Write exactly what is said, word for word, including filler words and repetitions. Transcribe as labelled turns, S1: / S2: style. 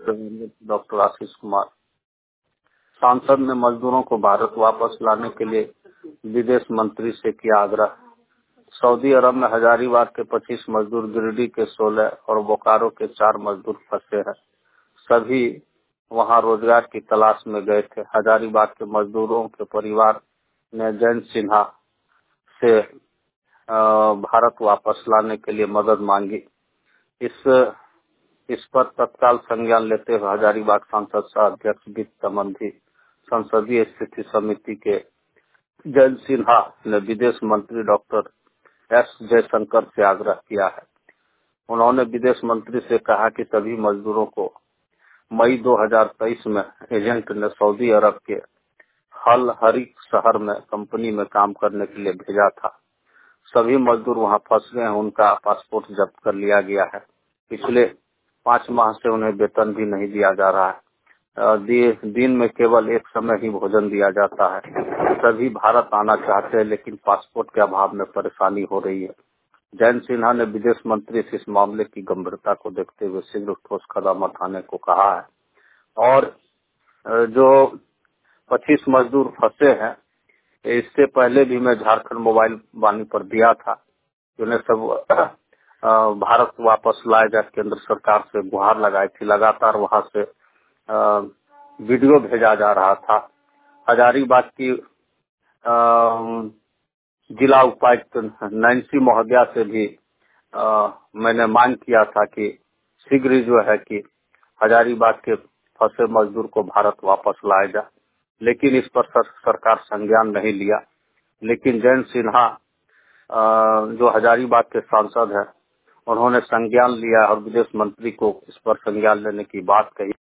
S1: Doctor Ashish Kumar. सांसद ने मजदूरों को भारत वापस लाने के लिए विदेश मंत्री से किया आग्रह। सऊदी अरब में हजारीबाग के पच्चीस मजदूर, गिरिडीह के सोलह और बोकारो के चार मजदूर फंसे हैं। सभी वहां रोजगार की तलाश में गए थे। हजारीबाग के मजदूरों के परिवार ने जयंत सिन्हा से भारत वापस लाने के लिए मदद मांगी। इस इस पर तत्काल संज्ञान लेते हुए हजारीबाग सांसद सह अध्यक्ष वित्त मंत्री संसदीय स्थिति समिति के जयंत सिन्हा ने विदेश मंत्री डॉक्टर एस जयशंकर से आग्रह किया है। उन्होंने विदेश मंत्री से कहा कि सभी मजदूरों को मई दो हज़ार तेईस में एजेंट ने सऊदी अरब के हल हरी शहर में कंपनी में काम करने के लिए भेजा था। सभी मजदूर वहां फंस गए हैं। उनका पासपोर्ट जब्त कर लिया गया है। पिछले पाँच माह से उन्हें वेतन भी नहीं दिया जा रहा है। दिन में केवल एक समय ही भोजन दिया जाता है। सभी भारत आना चाहते हैं, लेकिन पासपोर्ट के अभाव में परेशानी हो रही है। जयंत सिन्हा ने विदेश मंत्री से इस मामले की गंभीरता को देखते हुए शीघ्र ठोस कदम उठाने को कहा है। और जो पच्चीस मजदूर फंसे हैं, इससे पहले भी मैं झारखंड मोबाइल वाणी पर दिया था कि उन्हें सब भारत वापस लाया जाए। केंद्र सरकार से गुहार लगाई थी। लगातार वहां से वीडियो भेजा जा रहा था। हजारीबाग की जिला उपायुक्त नैन्सी महोदया से भी आ, मैंने मांग किया था कि शीघ्र ही जो है कि हजारीबाग के फंसे मजदूर को भारत वापस लाया जाए, लेकिन इस पर सर, सरकार संज्ञान नहीं लिया। लेकिन जयंत सिन्हा जो हजारीबाग के सांसद हैं, उन्होंने संज्ञान लिया और विदेश मंत्री को इस पर संज्ञान लेने की बात कही।